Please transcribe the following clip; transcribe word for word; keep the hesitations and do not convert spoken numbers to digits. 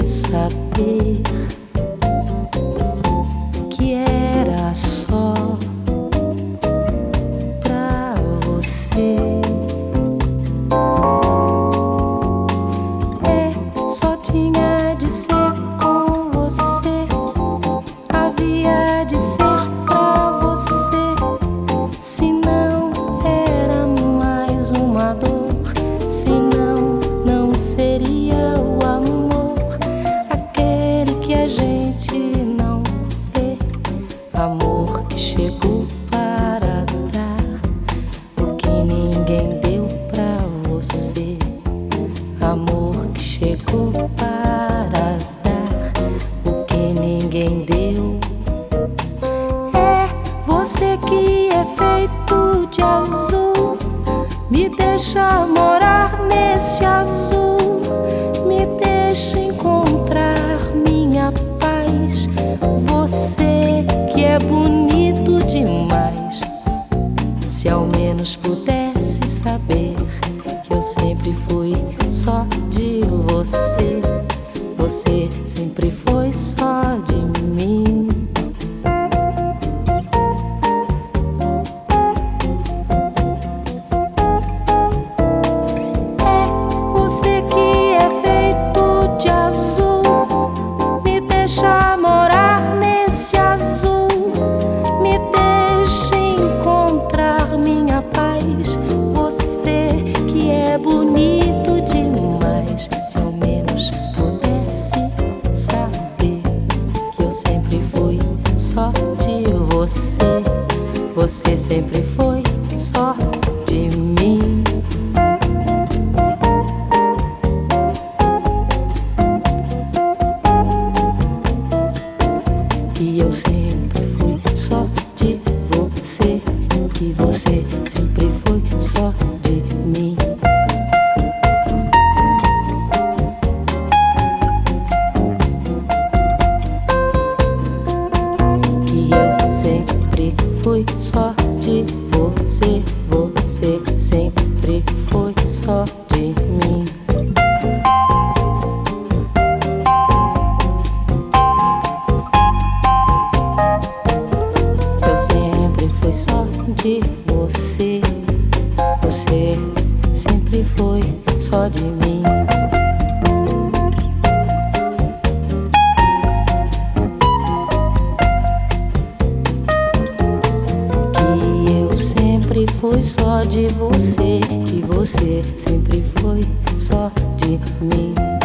saber que era só pra você. É, só tinha de ser com você, havia de ser pra você, senão era mais uma dor, senão não seria o amor, aquele que a gente não vê, amor que chegou para dar o que ninguém deu pra você, amor que chegou para dar o que ninguém deu. É você que é feito de azul, me deixa morar nesse azul, me deixa encontrar minha paz. Você que é bonito demais, se ao menos pudesse saber que eu sempre fui só de você, você sempre foi só de mim. É você que é feito de azul, me deixa morar nesse azul, me deixa encontrar minha paz. Você que é bonito demais, se ao menos pudesse saber que eu sempre fui só de você, você sempre foi só de mim. E eu sempre fui só de você, e você sempre foi só de mim. E eu sempre fui só de você, você sempre foi só de mim. Eu sempre fui só de você, você sempre foi só de mim. Que eu sempre fui só de você, que você sempre foi só de mim.